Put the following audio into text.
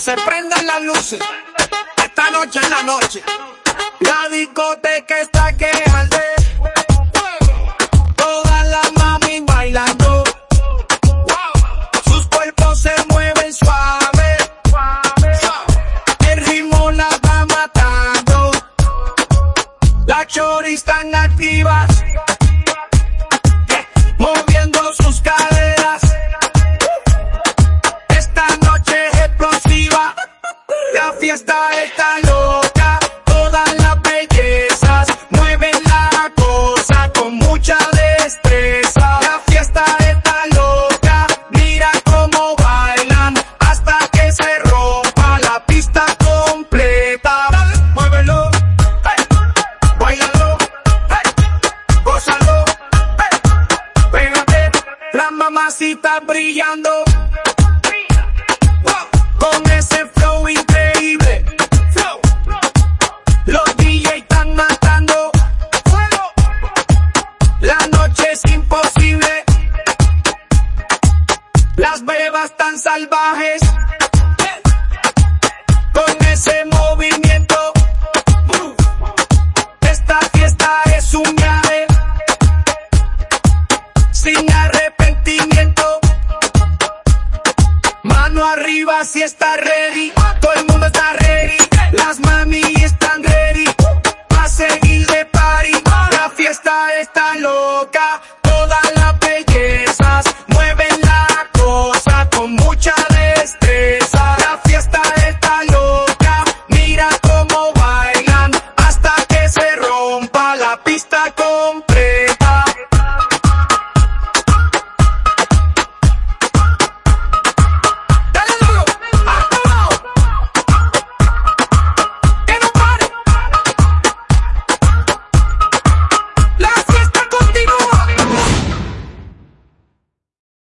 se prendan las luces, esta noche es la noche. La discoteca está que arde, todas las mami bailando, sus cuerpos se mueven suave, el ritmo la va matando, las choris están activas, moviendo sus caderas. Esta noche es explosiva, la fiesta está loca, todas las bellezas mueven la cosa con mucha destreza. La fiesta está loca, mira cómo bailan hasta que se rompa la pista completa. Muévelo, bailalo, gózalo, pégate, la mamacita brillando con ese flow increíble. Los DJ están matando, la noche es imposible, las bebas tan salvajes, con ese movimiento, esta fiesta es un viaje, sin arrepentimiento. Mano arriba si está ready, todo el mundo está ready, las mami están ready, pa' seguir de party, la fiesta está loca.